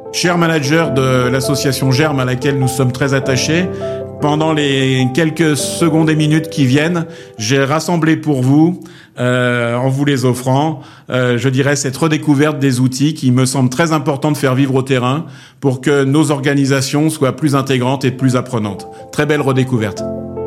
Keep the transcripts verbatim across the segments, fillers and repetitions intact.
Cher manager de l'association Germe à laquelle nous sommes très attachés, pendant les quelques secondes et minutes qui viennent, j'ai rassemblé pour vous, euh, en vous les offrant, euh, je dirais cette redécouverte des outils qui me semble très important de faire vivre au terrain pour que nos organisations soient plus intégrantes et plus apprenantes. Très belle redécouverte.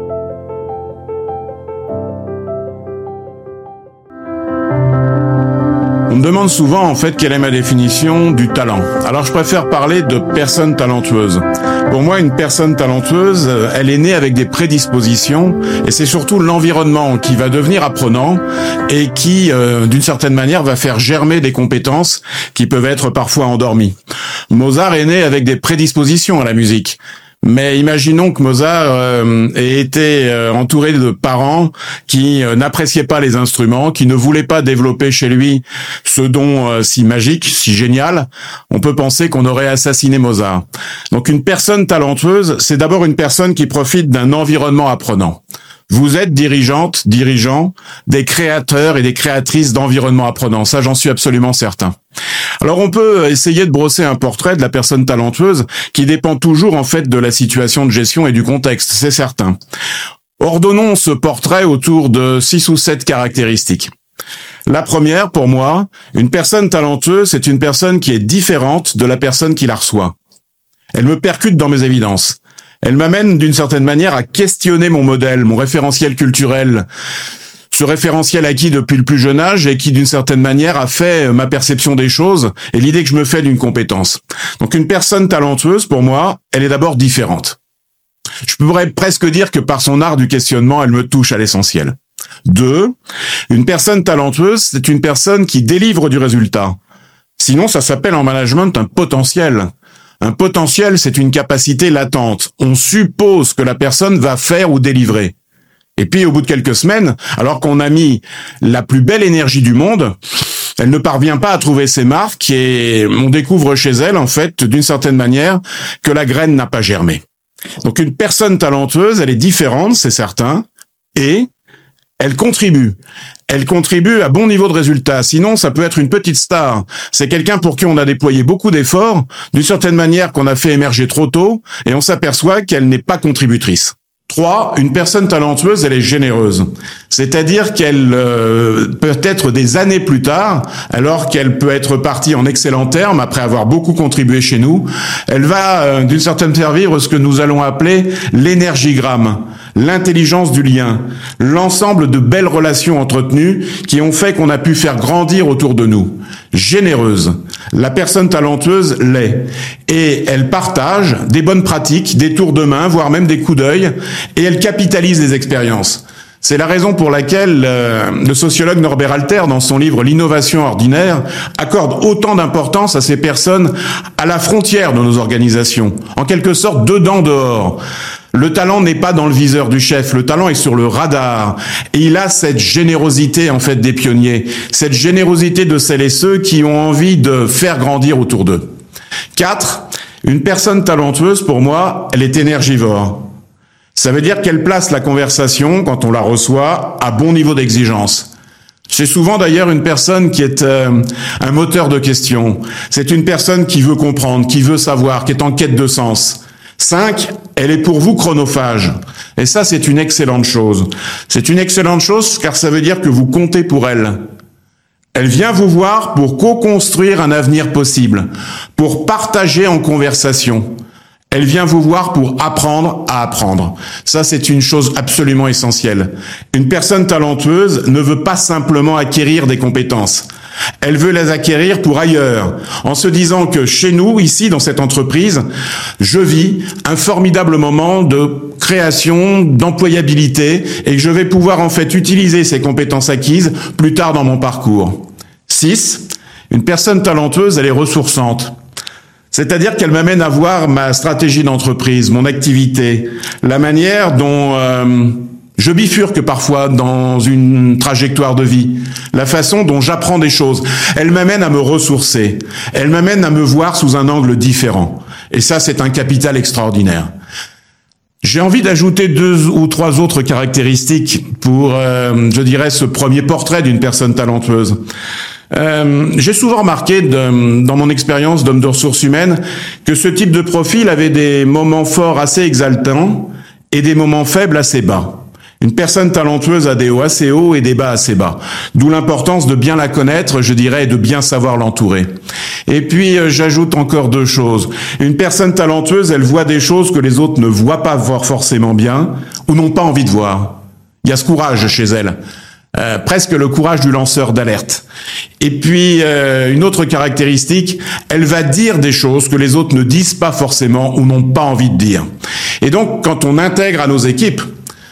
On me demande souvent, en fait, quelle est ma définition du talent. Alors, je préfère parler de personne talentueuse. Pour moi, une personne talentueuse, elle est née avec des prédispositions, et c'est surtout l'environnement qui va devenir apprenant et qui, euh, d'une certaine manière, va faire germer des compétences qui peuvent être parfois endormies. Mozart est né avec des prédispositions à la musique. Mais imaginons que Mozart euh, ait été euh, entouré de parents qui euh, n'appréciaient pas les instruments, qui ne voulaient pas développer chez lui ce don euh, si magique, si génial. On peut penser qu'on aurait assassiné Mozart. Donc une personne talentueuse, c'est d'abord une personne qui profite d'un environnement apprenant. Vous êtes dirigeante, dirigeant, des créateurs et des créatrices d'environnement apprenant. Ça, j'en suis absolument certain. Alors, on peut essayer de brosser un portrait de la personne talentueuse qui dépend toujours, en fait, de la situation de gestion et du contexte, c'est certain. Ordonnons ce portrait autour de six ou sept caractéristiques. La première, pour moi, une personne talentueuse, c'est une personne qui est différente de la personne qui la reçoit. Elle me percute dans mes évidences. Elle m'amène d'une certaine manière à questionner mon modèle, mon référentiel culturel, ce référentiel acquis depuis le plus jeune âge et qui d'une certaine manière a fait ma perception des choses et l'idée que je me fais d'une compétence. Donc une personne talentueuse, pour moi, elle est d'abord différente. Je pourrais presque dire que par son art du questionnement, elle me touche à l'essentiel. Deux, une personne talentueuse, c'est une personne qui délivre du résultat. Sinon, ça s'appelle en management un potentiel. Un potentiel, c'est une capacité latente. On suppose que la personne va faire ou délivrer. Et puis, au bout de quelques semaines, alors qu'on a mis la plus belle énergie du monde, elle ne parvient pas à trouver ses marques et on découvre chez elle, en fait, d'une certaine manière, que la graine n'a pas germé. Donc, une personne talentueuse, elle est différente, c'est certain, et elle contribue. Elle contribue à bon niveau de résultat. Sinon, ça peut être une petite star. C'est quelqu'un pour qui on a déployé beaucoup d'efforts, d'une certaine manière qu'on a fait émerger trop tôt, et on s'aperçoit qu'elle n'est pas contributrice. Trois, une personne talentueuse, elle est généreuse. C'est-à-dire qu'elle euh, peut être des années plus tard, alors qu'elle peut être partie en excellents termes après avoir beaucoup contribué chez nous, elle va euh, d'une certaine manière vivre ce que nous allons appeler l'énergigramme, l'intelligence du lien, l'ensemble de belles relations entretenues qui ont fait qu'on a pu faire grandir autour de nous. Généreuse. La personne talentueuse l'est. Et elle partage des bonnes pratiques, des tours de main, voire même des coups d'œil, et elle capitalise les expériences. C'est la raison pour laquelle euh, le sociologue Norbert Alter, dans son livre L'innovation ordinaire, accorde autant d'importance à ces personnes à la frontière de nos organisations, en quelque sorte dedans dehors. Le talent n'est pas dans le viseur du chef, le talent est sur le radar. Et il a cette générosité, en fait, des pionniers, cette générosité de celles et ceux qui ont envie de faire grandir autour d'eux. Quatre, une personne talentueuse, pour moi, elle est énergivore. Ça veut dire qu'elle place la conversation, quand on la reçoit, à bon niveau d'exigence. C'est souvent d'ailleurs une personne qui est euh, un moteur de questions. C'est une personne qui veut comprendre, qui veut savoir, qui est en quête de sens. Cinq, elle est pour vous chronophage. Et ça, c'est une excellente chose. C'est une excellente chose car ça veut dire que vous comptez pour elle. Elle vient vous voir pour co-construire un avenir possible, pour partager en conversation. Elle vient vous voir pour apprendre à apprendre. Ça, c'est une chose absolument essentielle. Une personne talentueuse ne veut pas simplement acquérir des compétences. Elle veut les acquérir pour ailleurs, en se disant que chez nous, ici, dans cette entreprise, je vis un formidable moment de création, d'employabilité, et que je vais pouvoir en fait utiliser ces compétences acquises plus tard dans mon parcours. Six, une personne talentueuse, elle est ressourçante. C'est-à-dire qu'elle m'amène à voir ma stratégie d'entreprise, mon activité, la manière dont euh, je bifurque parfois dans une trajectoire de vie, la façon dont j'apprends des choses. Elle m'amène à me ressourcer, elle m'amène à me voir sous un angle différent. Et ça, c'est un capital extraordinaire. J'ai envie d'ajouter deux ou trois autres caractéristiques pour, euh, je dirais, ce premier portrait d'une personne talentueuse. Euh, j'ai souvent remarqué de, dans mon expérience d'homme de ressources humaines que ce type de profil avait des moments forts assez exaltants et des moments faibles assez bas. Une personne talentueuse a des hauts assez hauts et des bas assez bas. D'où l'importance de bien la connaître, je dirais, et de bien savoir l'entourer. Et puis, euh, j'ajoute encore deux choses. Une personne talentueuse, elle voit des choses que les autres ne voient pas voir forcément bien ou n'ont pas envie de voir. Il y a ce courage chez elle. Euh, presque le courage du lanceur d'alerte. Et puis, euh, une autre caractéristique, elle va dire des choses que les autres ne disent pas forcément ou n'ont pas envie de dire. Et donc, quand on intègre à nos équipes,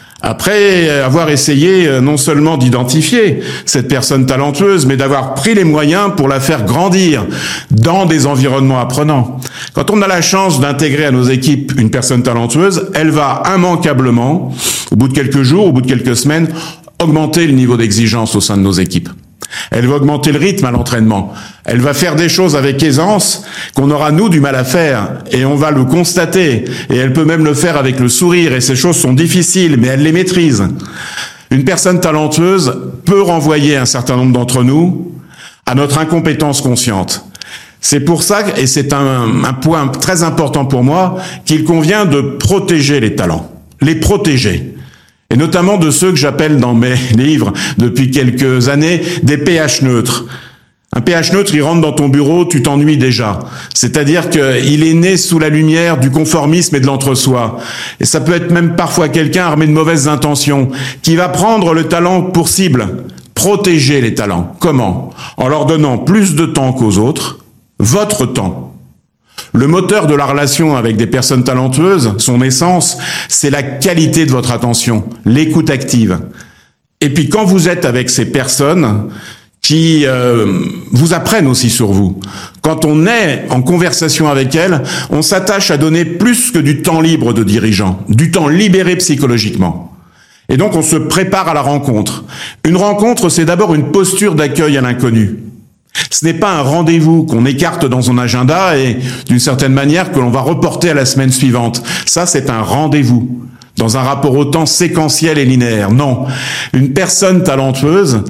après avoir essayé non seulement d'identifier cette personne talentueuse, mais d'avoir pris les moyens pour la faire grandir dans des environnements apprenants. Quand on a la chance d'intégrer à nos équipes une personne talentueuse, elle va immanquablement, au bout de quelques jours, au bout de quelques semaines, augmenter le niveau d'exigence au sein de nos équipes. Elle va augmenter le rythme à l'entraînement. Elle va faire des choses avec aisance qu'on aura, nous, du mal à faire. Et on va le constater. Et elle peut même le faire avec le sourire. Et ces choses sont difficiles, mais elle les maîtrise. Une personne talentueuse peut renvoyer un certain nombre d'entre nous à notre incompétence consciente. C'est pour ça, et c'est un, un point très important pour moi, qu'il convient de protéger les talents. Les protéger. Et notamment de ceux que j'appelle dans mes livres depuis quelques années des P H neutres. Un P H neutre, il rentre dans ton bureau, tu t'ennuies déjà. C'est-à-dire qu'il est né sous la lumière du conformisme et de l'entre-soi. Et ça peut être même parfois quelqu'un armé de mauvaises intentions, qui va prendre le talent pour cible. Protéger les talents. Comment? En leur donnant plus de temps qu'aux autres, votre temps. Le moteur de la relation avec des personnes talentueuses, son essence, c'est la qualité de votre attention, l'écoute active. Et puis quand vous êtes avec ces personnes qui euh, vous apprennent aussi sur vous, quand on est en conversation avec elles, on s'attache à donner plus que du temps libre de dirigeant, du temps libéré psychologiquement. Et donc on se prépare à la rencontre. Une rencontre, c'est d'abord une posture d'accueil à l'inconnu. Ce n'est pas un rendez-vous qu'on écarte dans son agenda et, d'une certaine manière, que l'on va reporter à la semaine suivante. Ça, c'est un rendez-vous, dans un rapport au temps séquentiel et linéaire. Non, une personne talentueuse,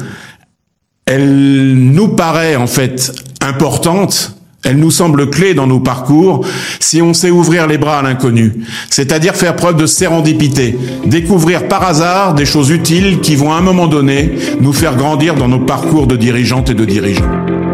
elle nous paraît en fait importante, elle nous semble clé dans nos parcours si on sait ouvrir les bras à l'inconnu, c'est-à-dire faire preuve de sérendipité, découvrir par hasard des choses utiles qui vont à un moment donné nous faire grandir dans nos parcours de dirigeantes et de dirigeants.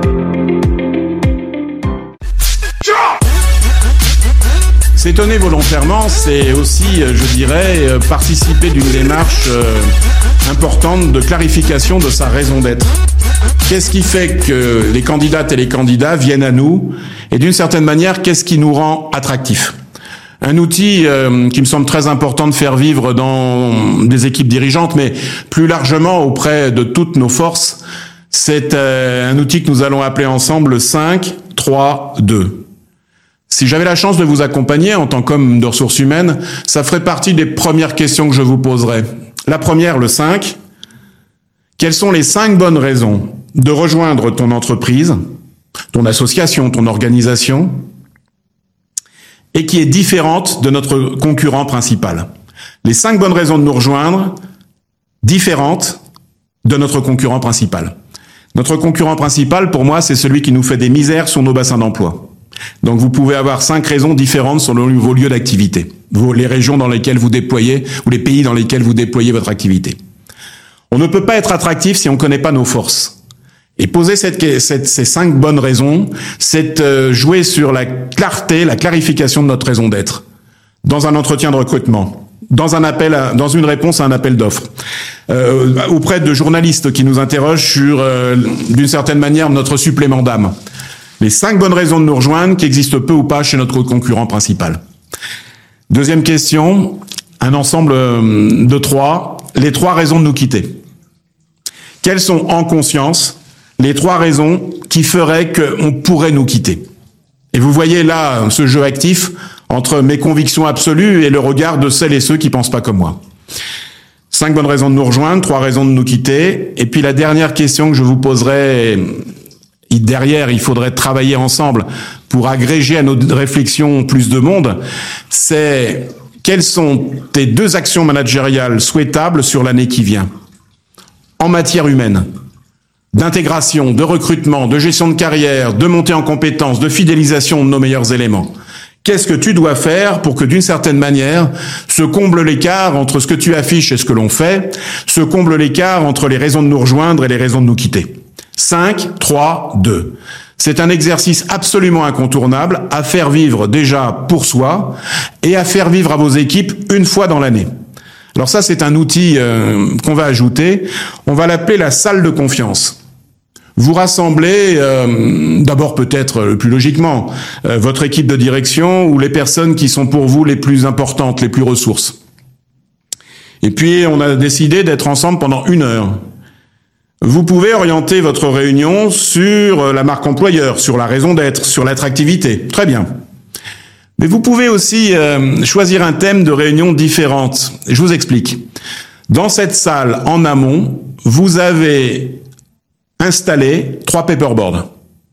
S'étonner volontairement, c'est aussi, je dirais, participer d'une démarche importante de clarification de sa raison d'être. Qu'est-ce qui fait que les candidates et les candidats viennent à nous? Et d'une certaine manière, qu'est-ce qui nous rend attractifs? Un outil euh, qui me semble très important de faire vivre dans des équipes dirigeantes, mais plus largement auprès de toutes nos forces, c'est euh, un outil que nous allons appeler ensemble cinq, trois, deux. Si j'avais la chance de vous accompagner en tant qu'homme de ressources humaines, ça ferait partie des premières questions que je vous poserais. La première, le cinq. Quelles sont les cinq bonnes raisons de rejoindre ton entreprise, ton association, ton organisation, et qui est différente de notre concurrent principal? Les cinq bonnes raisons de nous rejoindre, différentes de notre concurrent principal. Notre concurrent principal, pour moi, c'est celui qui nous fait des misères sur nos bassins d'emploi. Donc vous pouvez avoir cinq raisons différentes sur vos lieux d'activité, les régions dans lesquelles vous déployez ou les pays dans lesquels vous déployez votre activité. On ne peut pas être attractif si on ne connaît pas nos forces. Et poser cette, cette, ces cinq bonnes raisons, c'est euh, jouer sur la clarté, la clarification de notre raison d'être. Dans un entretien de recrutement, dans un appel, à, dans une réponse à un appel d'offres, euh, auprès de journalistes qui nous interrogent sur, euh, d'une certaine manière, notre supplément d'âme. Les cinq bonnes raisons de nous rejoindre qui existent peu ou pas chez notre concurrent principal. Deuxième question, un ensemble de trois, les trois raisons de nous quitter. Quelles sont en conscience les trois raisons qui feraient qu'on pourrait nous quitter? Et vous voyez là ce jeu actif entre mes convictions absolues et le regard de celles et ceux qui pensent pas comme moi. Cinq bonnes raisons de nous rejoindre, trois raisons de nous quitter. Et puis la dernière question que je vous poserai, et derrière il faudrait travailler ensemble pour agréger à nos réflexions plus de monde, c'est quelles sont tes deux actions managériales souhaitables sur l'année qui vient? En matière humaine, d'intégration, de recrutement, de gestion de carrière, de montée en compétences, de fidélisation de nos meilleurs éléments. Qu'est-ce que tu dois faire pour que d'une certaine manière se comble l'écart entre ce que tu affiches et ce que l'on fait, se comble l'écart entre les raisons de nous rejoindre et les raisons de nous quitter? cinq, trois, deux. C'est un exercice absolument incontournable à faire vivre déjà pour soi et à faire vivre à vos équipes une fois dans l'année. Alors ça, c'est un outil euh, qu'on va ajouter. On va l'appeler la salle de confiance. Vous rassemblez, euh, d'abord peut-être le plus logiquement, euh, votre équipe de direction ou les personnes qui sont pour vous les plus importantes, les plus ressources. Et puis, on a décidé d'être ensemble pendant une heure. Vous pouvez orienter votre réunion sur la marque employeur, sur la raison d'être, sur l'attractivité. Très bien. Mais vous pouvez aussi euh, choisir un thème de réunion différente. Je vous explique. Dans cette salle, en amont, vous avez installé trois paperboards.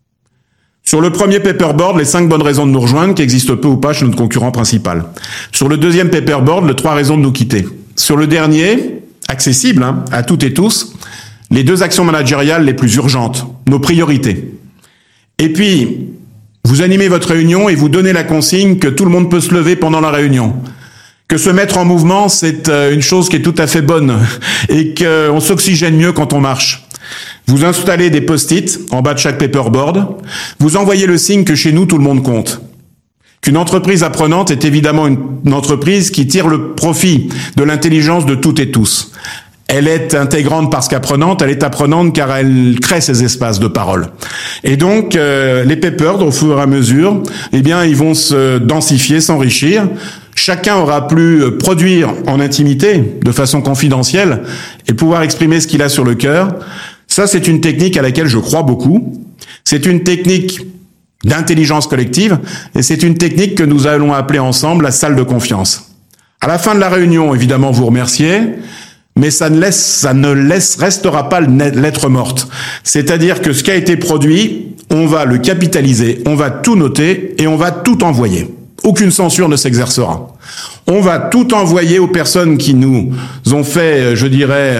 Sur le premier paperboard, les cinq bonnes raisons de nous rejoindre, qui existent peu ou pas chez notre concurrent principal. Sur le deuxième paperboard, les trois raisons de nous quitter. Sur le dernier, accessible hein, à toutes et tous, les deux actions managériales les plus urgentes, nos priorités. Et puis, vous animez votre réunion et vous donnez la consigne que tout le monde peut se lever pendant la réunion. Que se mettre en mouvement, c'est une chose qui est tout à fait bonne et qu'on s'oxygène mieux quand on marche. Vous installez des post-it en bas de chaque paperboard. Vous envoyez le signe que chez nous, tout le monde compte. Qu'une entreprise apprenante est évidemment une entreprise qui tire le profit de l'intelligence de toutes et tous. Elle est intégrante parce qu'apprenante, elle est apprenante car elle crée ces espaces de parole. Et donc, euh, les papers, au fur et à mesure, eh bien, ils vont se densifier, s'enrichir. Chacun aura pu produire en intimité, de façon confidentielle, et pouvoir exprimer ce qu'il a sur le cœur. Ça, c'est une technique à laquelle je crois beaucoup. C'est une technique d'intelligence collective, et c'est une technique que nous allons appeler ensemble la salle de confiance. À la fin de la réunion, évidemment, vous remerciez. Mais ça ne laisse, ça ne laisse, restera pas lettre morte. C'est-à-dire que ce qui a été produit, on va le capitaliser, on va tout noter et on va tout envoyer. Aucune censure ne s'exercera. On va tout envoyer aux personnes qui nous ont fait, je dirais,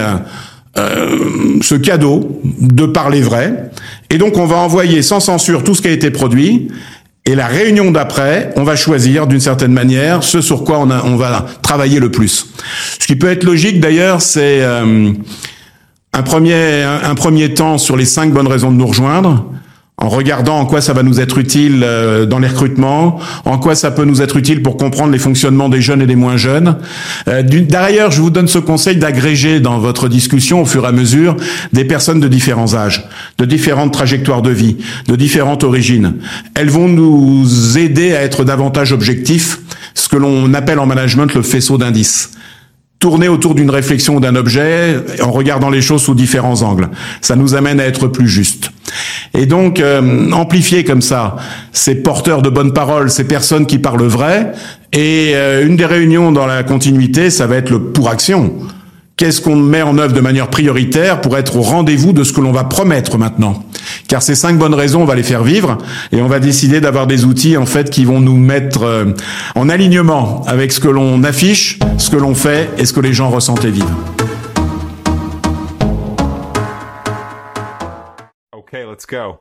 euh, ce cadeau de parler vrai. Et donc on va envoyer sans censure tout ce qui a été produit. Et la réunion d'après, on va choisir d'une certaine manière ce sur quoi on, a, on va travailler le plus. Ce qui peut être logique d'ailleurs, c'est euh, un premier un, un premier temps sur les cinq bonnes raisons de nous rejoindre, en regardant en quoi ça va nous être utile euh, dans les recrutements, en quoi ça peut nous être utile pour comprendre les fonctionnements des jeunes et des moins jeunes. Euh, D'ailleurs, je vous donne ce conseil d'agréger dans votre discussion au fur et à mesure des personnes de différents âges, de différentes trajectoires de vie, de différentes origines. Elles vont nous aider à être davantage objectifs, ce que l'on appelle en management le faisceau d'indices. Tourner autour d'une réflexion ou d'un objet en regardant les choses sous différents angles. Ça nous amène à être plus justes. Et donc, euh, amplifier comme ça ces porteurs de bonnes paroles, ces personnes qui parlent vrai. Et euh, une des réunions dans la continuité, ça va être le pour action. Qu'est-ce qu'on met en œuvre de manière prioritaire pour être au rendez-vous de ce que l'on va promettre maintenant? Car ces cinq bonnes raisons, on va les faire vivre et on va décider d'avoir des outils en fait qui vont nous mettre euh, en alignement avec ce que l'on affiche, ce que l'on fait et ce que les gens ressentent et vivent. Okay, let's go.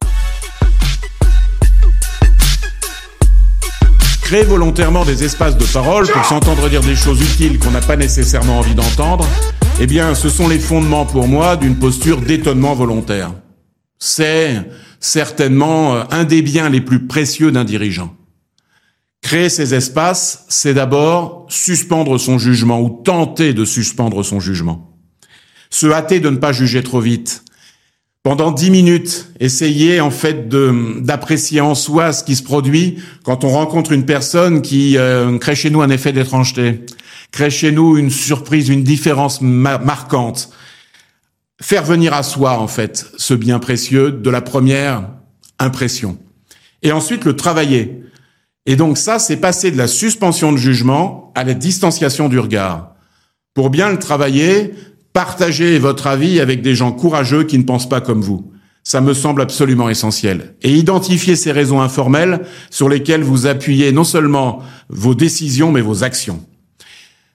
Créer volontairement des espaces de parole pour s'entendre dire des choses utiles qu'on n'a pas nécessairement envie d'entendre, eh bien, ce sont les fondements pour moi d'une posture d'étonnement volontaire. C'est certainement un des biens les plus précieux d'un dirigeant. Créer ces espaces, c'est d'abord suspendre son jugement ou tenter de suspendre son jugement. Se hâter de ne pas juger trop vite. Pendant dix minutes, essayer en fait de d'apprécier en soi ce qui se produit quand on rencontre une personne qui euh, crée chez nous un effet d'étrangeté, crée chez nous une surprise, une différence ma- marquante. Faire venir à soi en fait ce bien précieux de la première impression. Et ensuite le travailler. Et donc ça, c'est passer de la suspension de jugement à la distanciation du regard. Pour bien le travailler, partagez votre avis avec des gens courageux qui ne pensent pas comme vous. Ça me semble absolument essentiel. Et identifiez ces raisons informelles sur lesquelles vous appuyez non seulement vos décisions, mais vos actions.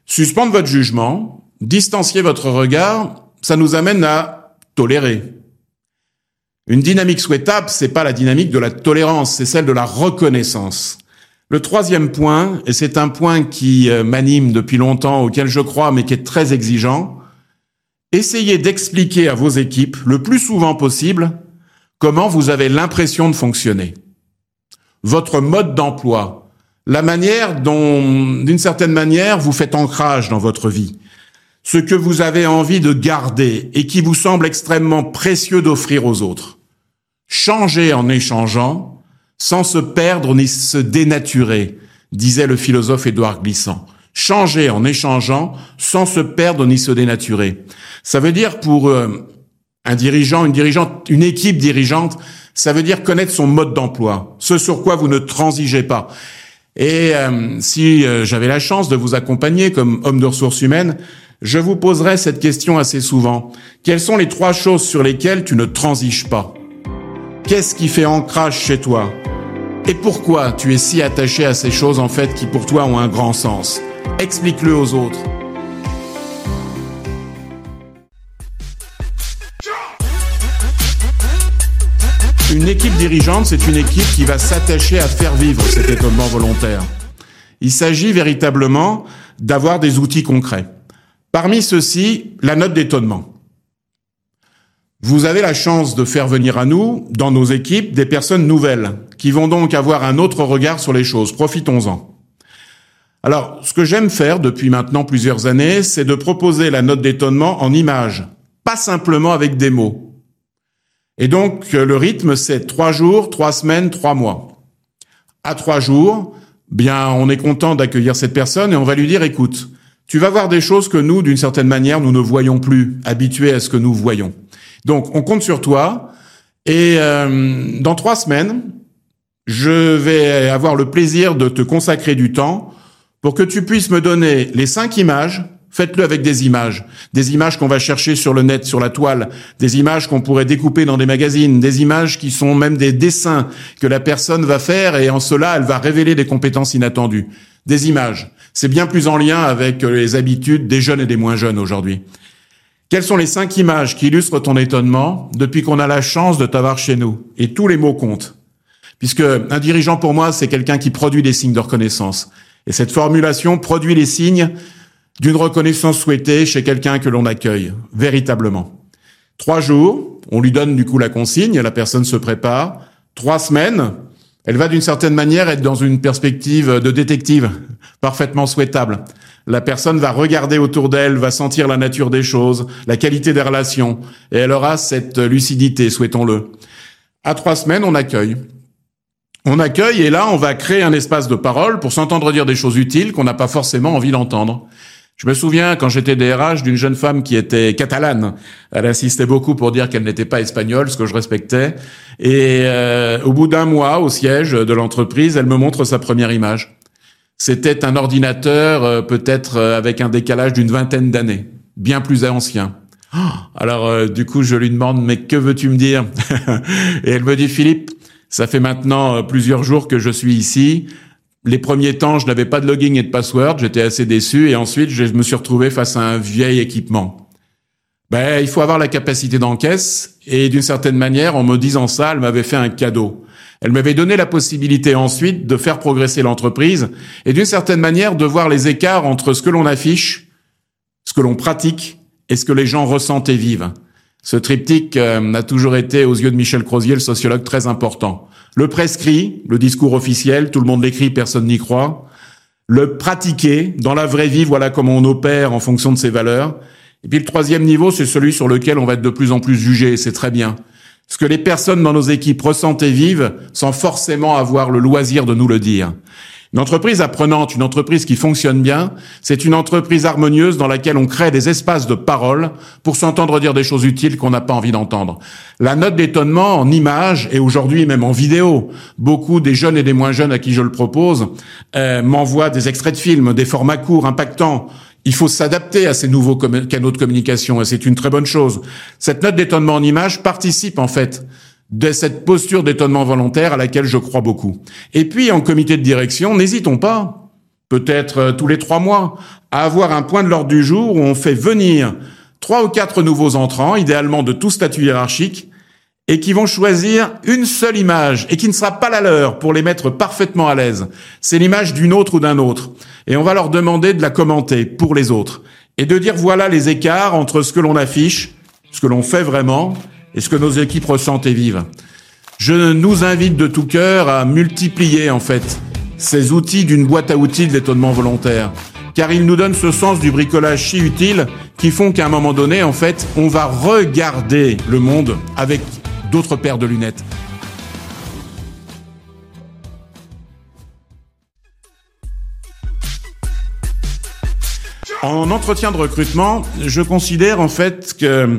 Suspendre votre jugement, distancier votre regard, ça nous amène à tolérer. Une dynamique souhaitable, c'est pas la dynamique de la tolérance, c'est celle de la reconnaissance. Le troisième point, et c'est un point qui m'anime depuis longtemps, auquel je crois, mais qui est très exigeant, essayez d'expliquer à vos équipes, le plus souvent possible, comment vous avez l'impression de fonctionner. Votre mode d'emploi, la manière dont, d'une certaine manière, vous faites ancrage dans votre vie, ce que vous avez envie de garder et qui vous semble extrêmement précieux d'offrir aux autres. Changez en échangeant, sans se perdre ni se dénaturer, disait le philosophe Édouard Glissant. Changer en échangeant, sans se perdre ni se dénaturer. Ça veut dire pour euh, un dirigeant, une dirigeante, une équipe dirigeante, ça veut dire connaître son mode d'emploi, ce sur quoi vous ne transigez pas. Et euh, si euh, j'avais la chance de vous accompagner comme homme de ressources humaines, je vous poserai cette question assez souvent. Quelles sont les trois choses sur lesquelles tu ne transiges pas ? Qu'est-ce qui fait ancrage chez toi ? Et pourquoi tu es si attaché à ces choses, en fait, qui pour toi ont un grand sens ? Explique-le aux autres. Une équipe dirigeante, c'est une équipe qui va s'attacher à faire vivre cet étonnement volontaire. Il s'agit véritablement d'avoir des outils concrets. Parmi ceux-ci, la note d'étonnement. Vous avez la chance de faire venir à nous, dans nos équipes, des personnes nouvelles, qui vont donc avoir un autre regard sur les choses. Profitons-en. Alors, ce que j'aime faire depuis maintenant plusieurs années, c'est de proposer la note d'étonnement en images, pas simplement avec des mots. Et donc, le rythme, c'est trois jours, trois semaines, trois mois. À trois jours, bien, on est content d'accueillir cette personne et on va lui dire, écoute, tu vas voir des choses que nous, d'une certaine manière, nous ne voyons plus, habitués à ce que nous voyons. Donc, on compte sur toi et euh, dans trois semaines, je vais avoir le plaisir de te consacrer du temps pour que tu puisses me donner les cinq images. Faites-le avec des images, des images qu'on va chercher sur le net, sur la toile, des images qu'on pourrait découper dans des magazines, des images qui sont même des dessins que la personne va faire et en cela, elle va révéler des compétences inattendues. Des images. C'est bien plus en lien avec les habitudes des jeunes et des moins jeunes aujourd'hui. Quelles sont les cinq images qui illustrent ton étonnement depuis qu'on a la chance de t'avoir chez nous ? Et tous les mots comptent. Puisque un dirigeant, pour moi, c'est quelqu'un qui produit des signes de reconnaissance. Et cette formulation produit les signes d'une reconnaissance souhaitée chez quelqu'un que l'on accueille, véritablement. Trois jours, on lui donne du coup la consigne, la personne se prépare. Trois semaines, elle va d'une certaine manière être dans une perspective de détective, parfaitement souhaitable. La personne va regarder autour d'elle, va sentir la nature des choses, la qualité des relations, et elle aura cette lucidité, souhaitons-le. À trois semaines, on accueille. On accueille, et là, on va créer un espace de parole pour s'entendre dire des choses utiles qu'on n'a pas forcément envie d'entendre. Je me souviens, quand j'étais D R H, d'une jeune femme qui était catalane. Elle insistait beaucoup pour dire qu'elle n'était pas espagnole, ce que je respectais. Et euh, au bout d'un mois, au siège de l'entreprise, elle me montre sa première image. C'était un ordinateur, euh, peut-être euh, avec un décalage d'une vingtaine d'années, bien plus ancien. Oh, alors, euh, du coup, je lui demande, mais que veux-tu me dire ? Et elle me dit, Philippe, ça fait maintenant euh, plusieurs jours que je suis ici. Les premiers temps, je n'avais pas de login et de password, j'étais assez déçu, et ensuite, je me suis retrouvé face à un vieil équipement. Ben, il faut avoir la capacité d'encaisse, et d'une certaine manière, en me disant ça, elle m'avait fait un cadeau. Elle m'avait donné la possibilité ensuite de faire progresser l'entreprise, et d'une certaine manière, de voir les écarts entre ce que l'on affiche, ce que l'on pratique, et ce que les gens ressentent et vivent. Ce triptyque euh, a toujours été, aux yeux de Michel Crozier, le sociologue, très important. Le prescrit, le discours officiel, tout le monde l'écrit, personne n'y croit. Le pratiquer, dans la vraie vie, voilà comment on opère en fonction de ses valeurs. Et puis le troisième niveau, c'est celui sur lequel on va être de plus en plus jugé, et c'est très bien. Ce que les personnes dans nos équipes ressentent et vivent, sans forcément avoir le loisir de nous le dire. Une entreprise apprenante, une entreprise qui fonctionne bien, c'est une entreprise harmonieuse dans laquelle on crée des espaces de parole pour s'entendre dire des choses utiles qu'on n'a pas envie d'entendre. La note d'étonnement en images, et aujourd'hui même en vidéo, beaucoup des jeunes et des moins jeunes à qui je le propose euh, m'envoient des extraits de films, des formats courts, impactants. Il faut s'adapter à ces nouveaux com- canaux de communication, et c'est une très bonne chose. Cette note d'étonnement en images participe en fait de cette posture d'étonnement volontaire à laquelle je crois beaucoup. Et puis, en comité de direction, n'hésitons pas. peut-être tous les trois mois, à avoir un point de l'ordre du jour où on fait venir trois ou quatre nouveaux entrants, idéalement de tout statut hiérarchique, et qui vont choisir une seule image, et qui ne sera pas la leur pour les mettre parfaitement à l'aise. C'est l'image d'une autre ou d'un autre. Et on va leur demander de la commenter pour les autres. Et de dire voilà les écarts entre ce que l'on affiche, ce que l'on fait vraiment, et ce que nos équipes ressentent et vivent. Je nous invite de tout cœur à multiplier, en fait, ces outils d'une boîte à outils de l'étonnement volontaire. Car ils nous donnent ce sens du bricolage si utile qui font qu'à un moment donné, en fait, on va regarder le monde avec d'autres paires de lunettes. En entretien de recrutement, je considère en fait que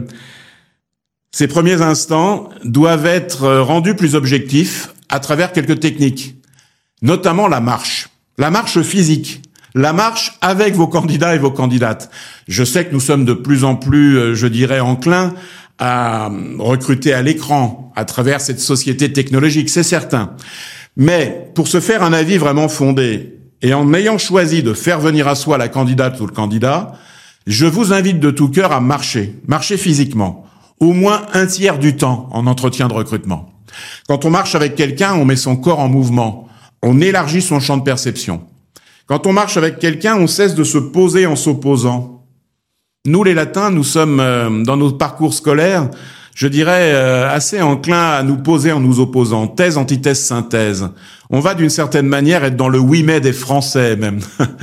ces premiers instants doivent être rendus plus objectifs à travers quelques techniques, notamment la marche, la marche physique. La marche avec vos candidats et vos candidates. Je sais que nous sommes de plus en plus, je dirais, enclins à recruter à l'écran à travers cette société technologique, c'est certain. Mais pour se faire un avis vraiment fondé, et en ayant choisi de faire venir à soi la candidate ou le candidat, je vous invite de tout cœur à marcher, marcher physiquement, au moins un tiers du temps en entretien de recrutement. Quand on marche avec quelqu'un, on met son corps en mouvement, on élargit son champ de perception. Quand on marche avec quelqu'un, on cesse de se poser en s'opposant. Nous, les Latins, nous sommes, euh, dans nos parcours scolaires, je dirais, euh, assez enclins à nous poser en nous opposant. Thèse, antithèse, synthèse. On va d'une certaine manière être dans le oui mais des Français même.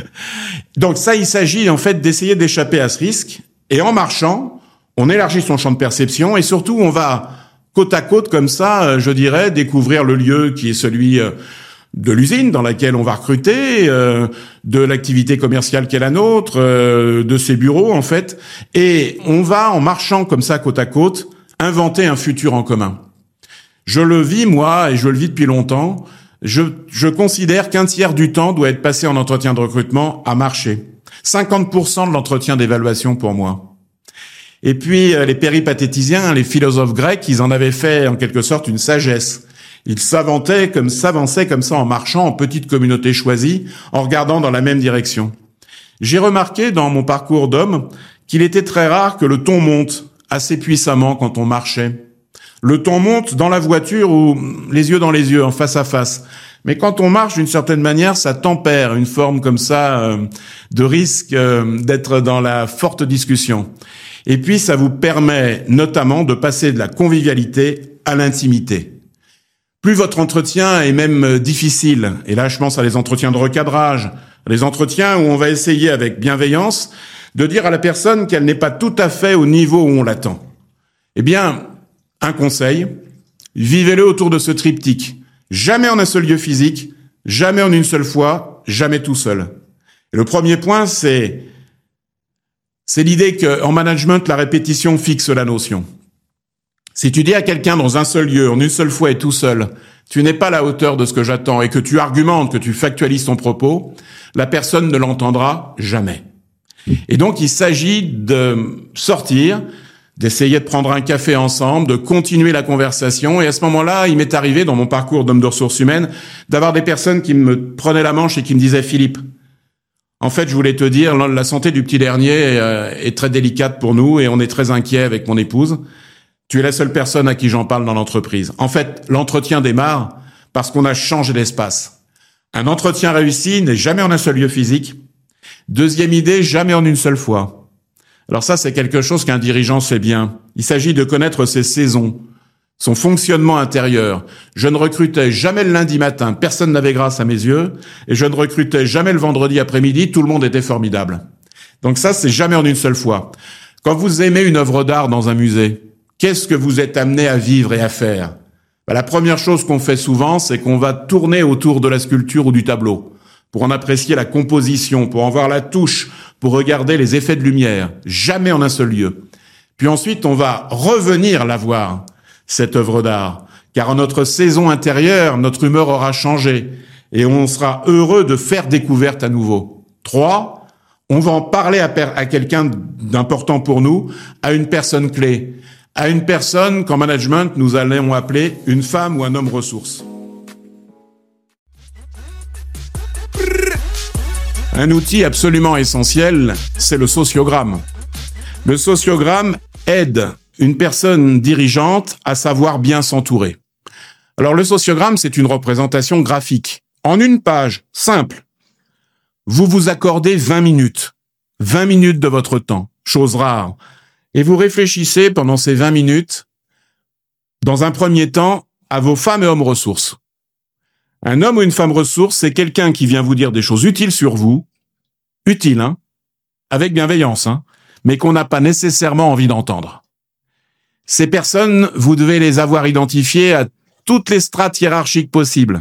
Donc ça, il s'agit en fait d'essayer d'échapper à ce risque. Et en marchant, on élargit son champ de perception et surtout, on va côte à côte comme ça, euh, je dirais, découvrir le lieu qui est celui euh, de l'usine dans laquelle on va recruter, euh, de l'activité commerciale qui est la nôtre, euh, de ses bureaux en fait, et on va, en marchant comme ça côte à côte, inventer un futur en commun. Je le vis moi, et je le vis depuis longtemps, je, je considère qu'un tiers du temps doit être passé en entretien de recrutement à marcher. cinquante pour cent de l'entretien d'évaluation pour moi. Et puis les péripatéticiens, les philosophes grecs, ils en avaient fait en quelque sorte une sagesse. Ils s'avançaient comme, s'avançaient comme ça en marchant en petite communauté choisie, en regardant dans la même direction. J'ai remarqué dans mon parcours d'homme qu'il était très rare que le ton monte assez puissamment quand on marchait. Le ton monte dans la voiture ou les yeux dans les yeux, en face à face. Mais quand on marche, d'une certaine manière, ça tempère une forme comme ça euh, de risque euh, d'être dans la forte discussion. Et puis, ça vous permet notamment de passer de la convivialité à l'intimité. Plus votre entretien est même difficile, et là je pense à les entretiens de recadrage, les entretiens où on va essayer avec bienveillance de dire à la personne qu'elle n'est pas tout à fait au niveau où on l'attend. Eh bien, un conseil, vivez-le autour de ce triptyque. Jamais en un seul lieu physique, jamais en une seule fois, jamais tout seul. Et le premier point, c'est, c'est l'idée qu'en management, la répétition fixe la notion. Si tu dis à quelqu'un dans un seul lieu, en une seule fois et tout seul, tu n'es pas à la hauteur de ce que j'attends et que tu argumentes, que tu factualises ton propos, la personne ne l'entendra jamais. Et donc, il s'agit de sortir, d'essayer de prendre un café ensemble, de continuer la conversation. Et à ce moment-là, il m'est arrivé, dans mon parcours d'homme de ressources humaines, d'avoir des personnes qui me prenaient la manche et qui me disaient « Philippe, en fait, je voulais te dire, la santé du petit dernier est très délicate pour nous et on est très inquiet avec mon épouse. Tu es la seule personne à qui j'en parle dans l'entreprise. En fait, l'entretien démarre parce qu'on a changé d'espace. Un entretien réussi n'est jamais en un seul lieu physique. Deuxième idée, jamais en une seule fois. Alors ça, c'est quelque chose qu'un dirigeant sait bien. Il s'agit de connaître ses saisons, son fonctionnement intérieur. Je ne recrutais jamais le lundi matin, personne n'avait grâce à mes yeux, et je ne recrutais jamais le vendredi après-midi, tout le monde était formidable. Donc ça, c'est jamais en une seule fois. Quand vous aimez une œuvre d'art dans un musée, qu'est-ce que vous êtes amené à vivre et à faire? Ben, la première chose qu'on fait souvent, c'est qu'on va tourner autour de la sculpture ou du tableau pour en apprécier la composition, pour en voir la touche, pour regarder les effets de lumière, jamais en un seul lieu. Puis ensuite, on va revenir la voir, cette œuvre d'art, car en notre saison intérieure, notre humeur aura changé et on sera heureux de faire découverte à nouveau. Trois, on va en parler à, per- à quelqu'un d'important pour nous, à une personne clé, à une personne qu'en management, nous allons appeler une femme ou un homme ressource. Un outil absolument essentiel, c'est le sociogramme. Le sociogramme aide une personne dirigeante à savoir bien s'entourer. Alors le sociogramme, c'est une représentation graphique. En une page, simple. Vous vous accordez vingt minutes. vingt minutes de votre temps, chose rare. Et vous réfléchissez pendant ces vingt minutes, dans un premier temps, à vos femmes et hommes ressources. Un homme ou une femme ressource, c'est quelqu'un qui vient vous dire des choses utiles sur vous, utiles, hein, avec bienveillance, hein, mais qu'on n'a pas nécessairement envie d'entendre. Ces personnes, vous devez les avoir identifiées à toutes les strates hiérarchiques possibles,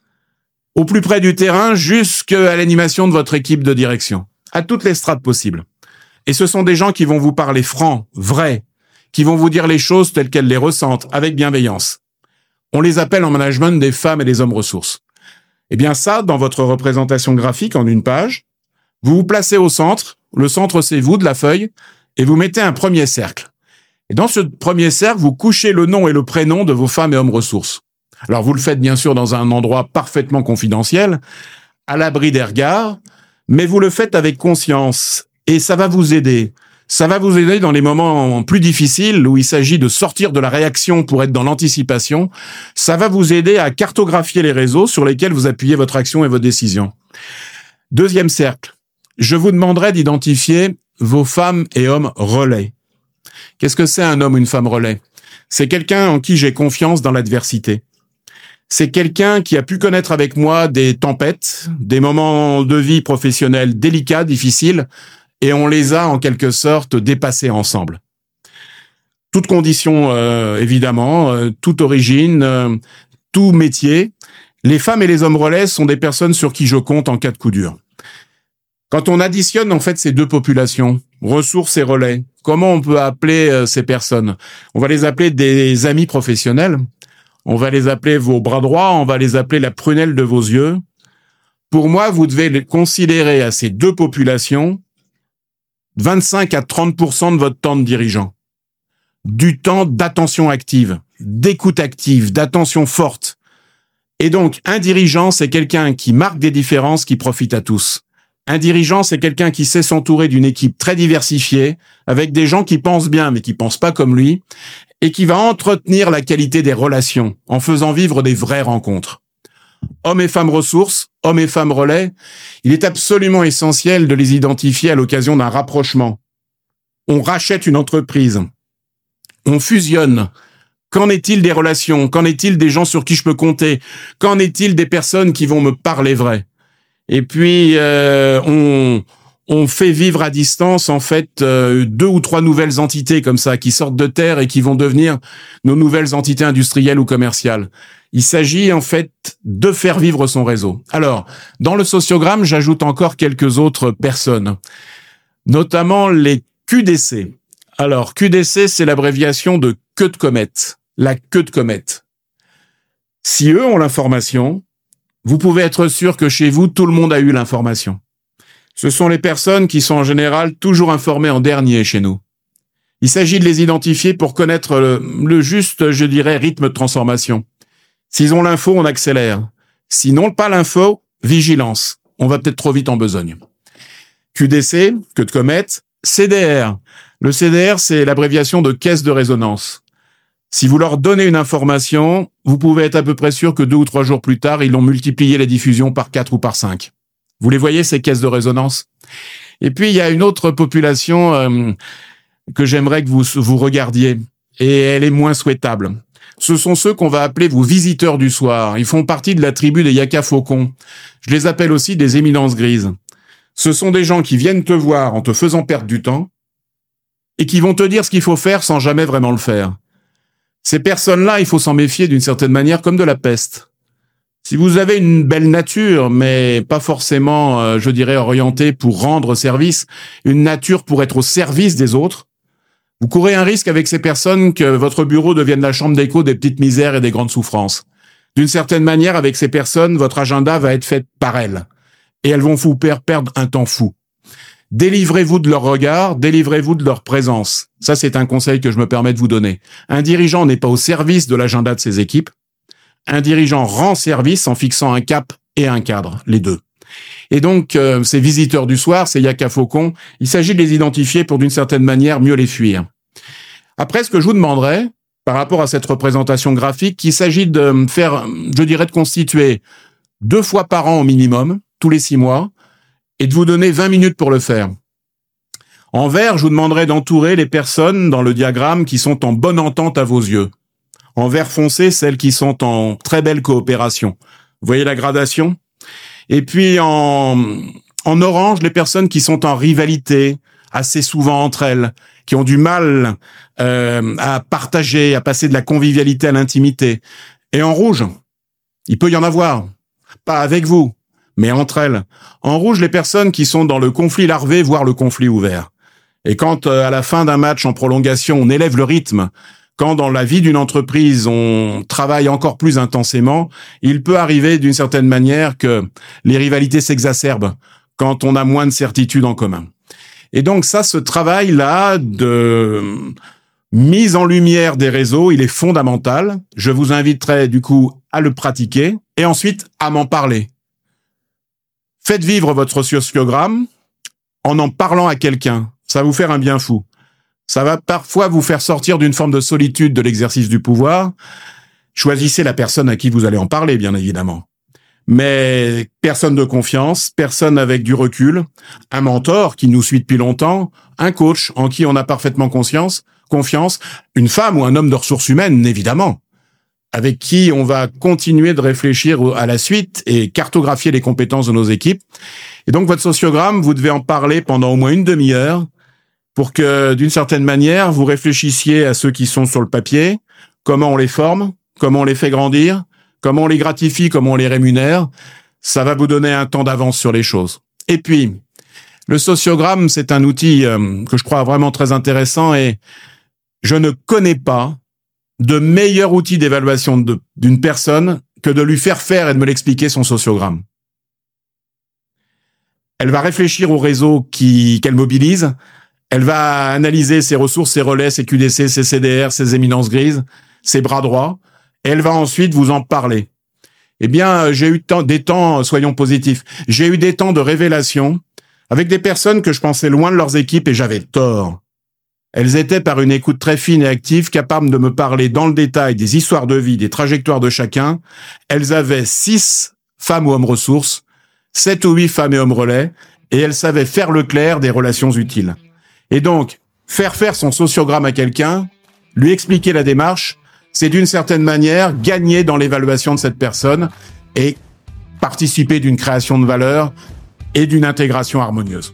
au plus près du terrain jusqu'à l'animation de votre équipe de direction, à toutes les strates possibles. Et ce sont des gens qui vont vous parler franc, vrai, qui vont vous dire les choses telles qu'elles les ressentent, avec bienveillance. On les appelle en management des femmes et des hommes ressources. Eh bien ça, dans votre représentation graphique en une page, vous vous placez au centre, le centre c'est vous de la feuille, et vous mettez un premier cercle. Et dans ce premier cercle, vous couchez le nom et le prénom de vos femmes et hommes ressources. Alors vous le faites bien sûr dans un endroit parfaitement confidentiel, à l'abri des regards, mais vous le faites avec conscience, et ça va vous aider. Ça va vous aider dans les moments plus difficiles où il s'agit de sortir de la réaction pour être dans l'anticipation. Ça va vous aider à cartographier les réseaux sur lesquels vous appuyez votre action et vos décisions. Deuxième cercle. Je vous demanderai d'identifier vos femmes et hommes relais. Qu'est-ce que c'est un homme ou une femme relais? C'est quelqu'un en qui j'ai confiance dans l'adversité. C'est quelqu'un qui a pu connaître avec moi des tempêtes, des moments de vie professionnelle délicats, difficiles, et on les a en quelque sorte dépassés ensemble. Toute condition, euh, évidemment, euh, toute origine, euh, tout métier. Les femmes et les hommes relais sont des personnes sur qui je compte en cas de coup dur. Quand on additionne en fait ces deux populations, ressources et relais, comment on peut appeler euh, ces personnes? On va les appeler des amis professionnels, on va les appeler vos bras droits, on va les appeler la prunelle de vos yeux. Pour moi, vous devez considérer à ces deux populations vingt-cinq à trente pour cent de votre temps de dirigeant. Du temps d'attention active, d'écoute active, d'attention forte. Et donc, un dirigeant, c'est quelqu'un qui marque des différences, qui profite à tous. Un dirigeant, c'est quelqu'un qui sait s'entourer d'une équipe très diversifiée, avec des gens qui pensent bien, mais qui pensent pas comme lui, et qui va entretenir la qualité des relations, en faisant vivre des vraies rencontres. Hommes et femmes ressources, hommes et femmes relais, il est absolument essentiel de les identifier à l'occasion d'un rapprochement. On rachète une entreprise. On fusionne. Qu'en est-il des relations? Qu'en est-il des gens sur qui je peux compter? Qu'en est-il des personnes qui vont me parler vrai? Et puis, euh, on, on fait vivre à distance, en fait, euh, deux ou trois nouvelles entités comme ça, qui sortent de terre et qui vont devenir nos nouvelles entités industrielles ou commerciales. Il s'agit, en fait, de faire vivre son réseau. Alors, dans le sociogramme, j'ajoute encore quelques autres personnes, notamment les Q D C. Alors, Q D C, c'est l'abréviation de queue de comète, la queue de comète. Si eux ont l'information, vous pouvez être sûr que chez vous, tout le monde a eu l'information. Ce sont les personnes qui sont en général toujours informées en dernier chez nous. Il s'agit de les identifier pour connaître le, le juste, je dirais, rythme de transformation. S'ils ont l'info, on accélère. S'ils n'ont pas l'info, vigilance. On va peut-être trop vite en besogne. Q D C, queue de comète, C D R. Le C D R, c'est l'abréviation de caisse de résonance. Si vous leur donnez une information, vous pouvez être à peu près sûr que deux ou trois jours plus tard, ils ont multiplié la diffusion par quatre ou par cinq. Vous les voyez, ces caisses de résonance? Et puis, il y a une autre population euh, que j'aimerais que vous, vous regardiez, et elle est moins souhaitable. Ce sont ceux qu'on va appeler vos visiteurs du soir. Ils font partie de la tribu des Yaka Faucons. Je les appelle aussi des éminences grises. Ce sont des gens qui viennent te voir en te faisant perdre du temps et qui vont te dire ce qu'il faut faire sans jamais vraiment le faire. Ces personnes-là, il faut s'en méfier d'une certaine manière comme de la peste. Si vous avez une belle nature, mais pas forcément, euh, je dirais, orientée pour rendre service, une nature pour être au service des autres, vous courez un risque avec ces personnes que votre bureau devienne la chambre d'écho des petites misères et des grandes souffrances. D'une certaine manière, avec ces personnes, votre agenda va être fait par elles. Et elles vont vous faire perdre un temps fou. Délivrez-vous de leur regard, délivrez-vous de leur présence. Ça, c'est un conseil que je me permets de vous donner. Un dirigeant n'est pas au service de l'agenda de ses équipes. Un dirigeant rend service en fixant un cap et un cadre, les deux. Et donc, euh, ces visiteurs du soir, ces yaka faucons, il s'agit de les identifier pour d'une certaine manière mieux les fuir. Après, ce que je vous demanderais, par rapport à cette représentation graphique, il s'agit de faire, je dirais, de constituer deux fois par an au minimum, tous les six mois, et de vous donner vingt minutes pour le faire. En vert, je vous demanderai d'entourer les personnes dans le diagramme qui sont en bonne entente à vos yeux. En vert foncé, celles qui sont en très belle coopération. Vous voyez la gradation ? Et puis en, en orange, les personnes qui sont en rivalité, assez souvent entre elles, qui ont du mal euh, à partager, à passer de la convivialité à l'intimité. Et en rouge, il peut y en avoir, pas avec vous, mais entre elles. En rouge, les personnes qui sont dans le conflit larvé, voire le conflit ouvert. Et quand, euh, à la fin d'un match en prolongation, on élève le rythme, quand dans la vie d'une entreprise, on travaille encore plus intensément, il peut arriver d'une certaine manière que les rivalités s'exacerbent quand on a moins de certitudes en commun. Et donc ça, ce travail-là de mise en lumière des réseaux, il est fondamental. Je vous inviterai du coup à le pratiquer et ensuite à m'en parler. Faites vivre votre sociogramme en en parlant à quelqu'un. Ça va vous faire un bien fou. Ça va parfois vous faire sortir d'une forme de solitude de l'exercice du pouvoir. Choisissez la personne à qui vous allez en parler, bien évidemment. Mais personne de confiance, personne avec du recul, un mentor qui nous suit depuis longtemps, un coach en qui on a parfaitement conscience, confiance, une femme ou un homme de ressources humaines, évidemment, avec qui on va continuer de réfléchir à la suite et cartographier les compétences de nos équipes. Et donc votre sociogramme, vous devez en parler pendant au moins une demi-heure pour que, d'une certaine manière, vous réfléchissiez à ceux qui sont sur le papier, comment on les forme, comment on les fait grandir, comment on les gratifie, comment on les rémunère. Ça va vous donner un temps d'avance sur les choses. Et puis, le sociogramme, c'est un outil euh, que je crois vraiment très intéressant et je ne connais pas de meilleur outil d'évaluation de, d'une personne que de lui faire faire et de me l'expliquer son sociogramme. Elle va réfléchir au réseau qui, qu'elle mobilise. Elle va analyser ses ressources, ses relais, ses Q D C, ses C D R, ses éminences grises, ses bras droits. Et elle va ensuite vous en parler. Eh bien, j'ai eu des temps, soyons positifs, j'ai eu des temps de révélation avec des personnes que je pensais loin de leurs équipes et j'avais tort. Elles étaient par une écoute très fine et active, capables de me parler dans le détail des histoires de vie, des trajectoires de chacun. Elles avaient six femmes ou hommes ressources, sept ou huit femmes et hommes relais, et elles savaient faire le clair des relations utiles. Et donc, faire faire son sociogramme à quelqu'un, lui expliquer la démarche, c'est d'une certaine manière gagner dans l'évaluation de cette personne et participer d'une création de valeur et d'une intégration harmonieuse.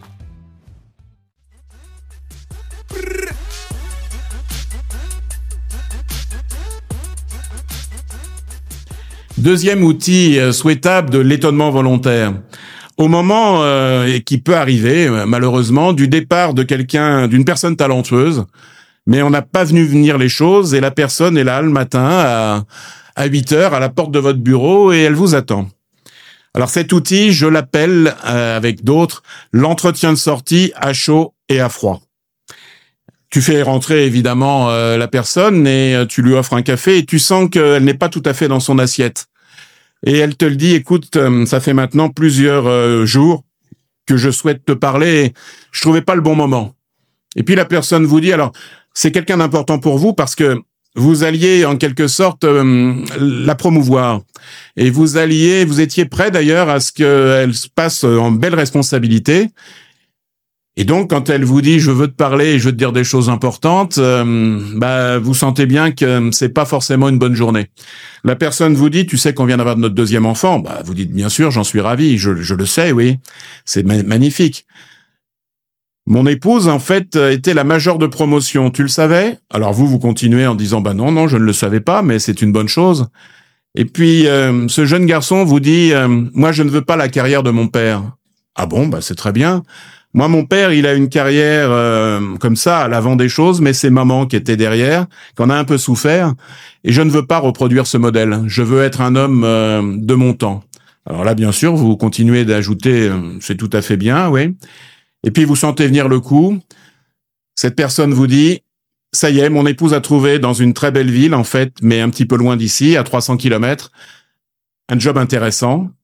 Deuxième outil souhaitable de l'étonnement volontaire. Au moment euh, et qui peut arriver, malheureusement, du départ de quelqu'un, d'une personne talentueuse, mais on n'a pas venu venir les choses et la personne est là le matin à, à huit heures à la porte de votre bureau et elle vous attend. Alors cet outil, je l'appelle, euh, avec d'autres, l'entretien de sortie à chaud et à froid. Tu fais rentrer évidemment euh, la personne et euh, tu lui offres un café et tu sens qu'elle n'est pas tout à fait dans son assiette. Et elle te le dit, écoute, euh, ça fait maintenant plusieurs euh, jours que je souhaite te parler et je trouvais pas le bon moment. Et puis la personne vous dit, alors, c'est quelqu'un d'important pour vous parce que vous alliez en quelque sorte euh, la promouvoir. Et vous alliez, vous étiez prêt d'ailleurs à ce qu'elle se passe en belle responsabilité. Et donc, quand elle vous dit « je veux te parler et je veux te dire des choses importantes euh, », bah, vous sentez bien que c'est pas forcément une bonne journée. La personne vous dit « tu sais qu'on vient d'avoir notre deuxième enfant ». Bah, vous dites « bien sûr, j'en suis ravi, je, je le sais, oui, c'est ma- magnifique ». Mon épouse, en fait, était la majeure de promotion, tu le savais ? Alors vous, vous continuez en disant « bah non, non, je ne le savais pas, mais c'est une bonne chose ». Et puis, euh, ce jeune garçon vous dit euh, « moi, je ne veux pas la carrière de mon père ». Ah bon, bah c'est très bien. Moi, mon père, il a une carrière euh, comme ça, à l'avant des choses, mais c'est maman qui était derrière, qui en a un peu souffert, et je ne veux pas reproduire ce modèle. Je veux être un homme euh, de mon temps. Alors là, bien sûr, vous continuez d'ajouter, euh, c'est tout à fait bien, oui. Et puis, vous sentez venir le coup. Cette personne vous dit, ça y est, mon épouse a trouvé dans une très belle ville, en fait, mais un petit peu loin d'ici, à trois cents kilomètres, un job intéressant.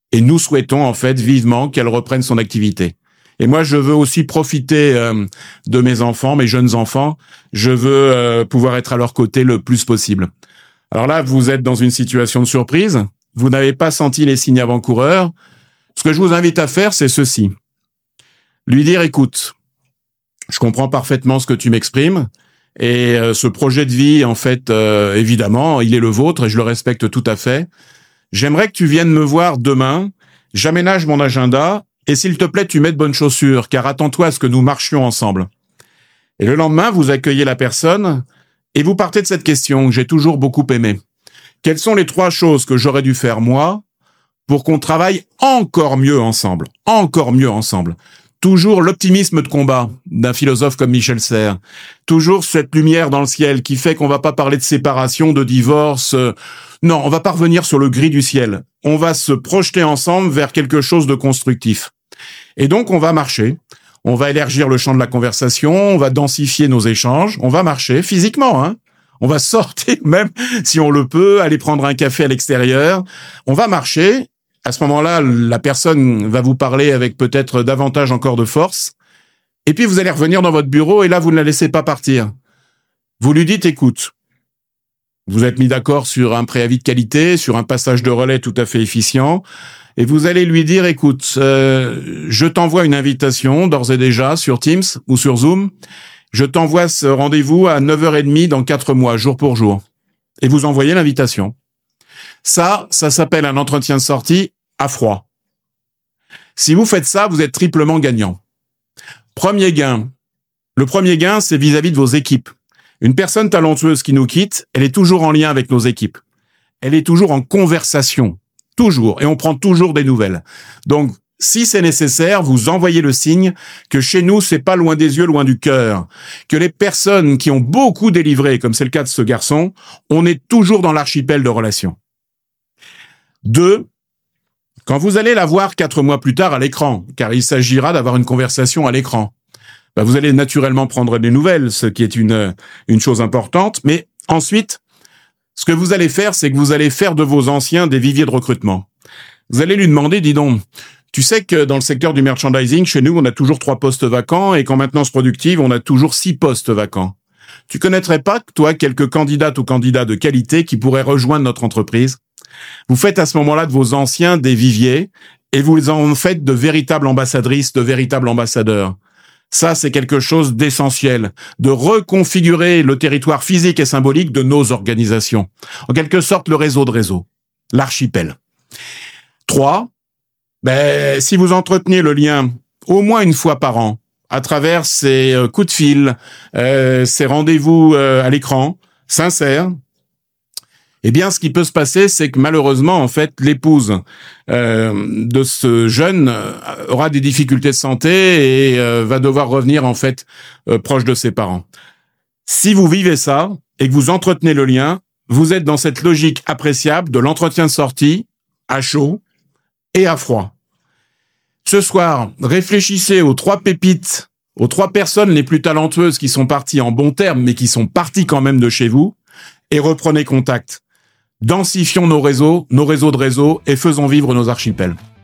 Et nous souhaitons en fait vivement qu'elle reprenne son activité. Et moi, je veux aussi profiter euh, de mes enfants, mes jeunes enfants. Je veux euh, pouvoir être à leur côté le plus possible. Alors là, vous êtes dans une situation de surprise. Vous n'avez pas senti les signes avant-coureurs. Ce que je vous invite à faire, c'est ceci. Lui dire, écoute, je comprends parfaitement ce que tu m'exprimes. Et euh, ce projet de vie, en fait, euh, évidemment, il est le vôtre et je le respecte tout à fait. J'aimerais que tu viennes me voir demain. J'aménage mon agenda. Et s'il te plaît, tu mets de bonnes chaussures, car attends-toi à ce que nous marchions ensemble. Et le lendemain, vous accueillez la personne et vous partez de cette question que j'ai toujours beaucoup aimée. Quelles sont les trois choses que j'aurais dû faire, moi, pour qu'on travaille encore mieux ensemble, encore mieux ensemble? Toujours l'optimisme de combat d'un philosophe comme Michel Serres. Toujours cette lumière dans le ciel qui fait qu'on va pas parler de séparation, de divorce. Euh, non, on va pas revenir sur le gris du ciel. On va se projeter ensemble vers quelque chose de constructif. Et donc, on va marcher, on va élargir le champ de la conversation, on va densifier nos échanges, on va marcher physiquement, hein. On va sortir même, si on le peut, aller prendre un café à l'extérieur. On va marcher. À ce moment-là, la personne va vous parler avec peut-être davantage encore de force. Et puis, vous allez revenir dans votre bureau et là, vous ne la laissez pas partir. Vous lui dites, écoute, vous êtes mis d'accord sur un préavis de qualité, sur un passage de relais tout à fait efficient. Et vous allez lui dire, écoute, euh, je t'envoie une invitation d'ores et déjà sur Teams ou sur Zoom. Je t'envoie ce rendez-vous à neuf heures trente dans quatre mois, jour pour jour. Et vous envoyez l'invitation. Ça, ça s'appelle un entretien de sortie à froid. Si vous faites ça, vous êtes triplement gagnant. Premier gain. Le premier gain, c'est vis-à-vis de vos équipes. Une personne talentueuse qui nous quitte, elle est toujours en lien avec nos équipes. Elle est toujours en conversation. Toujours. Et on prend toujours des nouvelles. Donc, si c'est nécessaire, vous envoyez le signe que chez nous, c'est pas loin des yeux, loin du cœur. Que les personnes qui ont beaucoup délivré, comme c'est le cas de ce garçon, on est toujours dans l'archipel de relations. Deux, quand vous allez la voir quatre mois plus tard à l'écran, car il s'agira d'avoir une conversation à l'écran, bah vous allez naturellement prendre des nouvelles, ce qui est une, une chose importante, mais ensuite, ce que vous allez faire, c'est que vous allez faire de vos anciens des viviers de recrutement. Vous allez lui demander, dis donc, tu sais que dans le secteur du merchandising, chez nous, on a toujours trois postes vacants et qu'en maintenance productive, on a toujours six postes vacants. Tu connaîtrais pas, toi, quelques candidates ou candidats de qualité qui pourraient rejoindre notre entreprise? Vous faites à ce moment-là de vos anciens des viviers et vous en faites de véritables ambassadrices, de véritables ambassadeurs. Ça, c'est quelque chose d'essentiel, de reconfigurer le territoire physique et symbolique de nos organisations. En quelque sorte, le réseau de réseaux, l'archipel. Trois, ben, si vous entretenez le lien au moins une fois par an, à travers ces euh, coups de fil, euh, ces rendez-vous euh, à l'écran, sincères, eh bien, ce qui peut se passer, c'est que malheureusement, en fait, l'épouse euh, de ce jeune euh, aura des difficultés de santé et euh, va devoir revenir, en fait, euh, proche de ses parents. Si vous vivez ça et que vous entretenez le lien, vous êtes dans cette logique appréciable de l'entretien de sortie à chaud et à froid. Ce soir, réfléchissez aux trois pépites, aux trois personnes les plus talentueuses qui sont parties en bons termes, mais qui sont parties quand même de chez vous, et reprenez contact. Densifions nos réseaux, nos réseaux de réseaux, et faisons vivre nos archipels.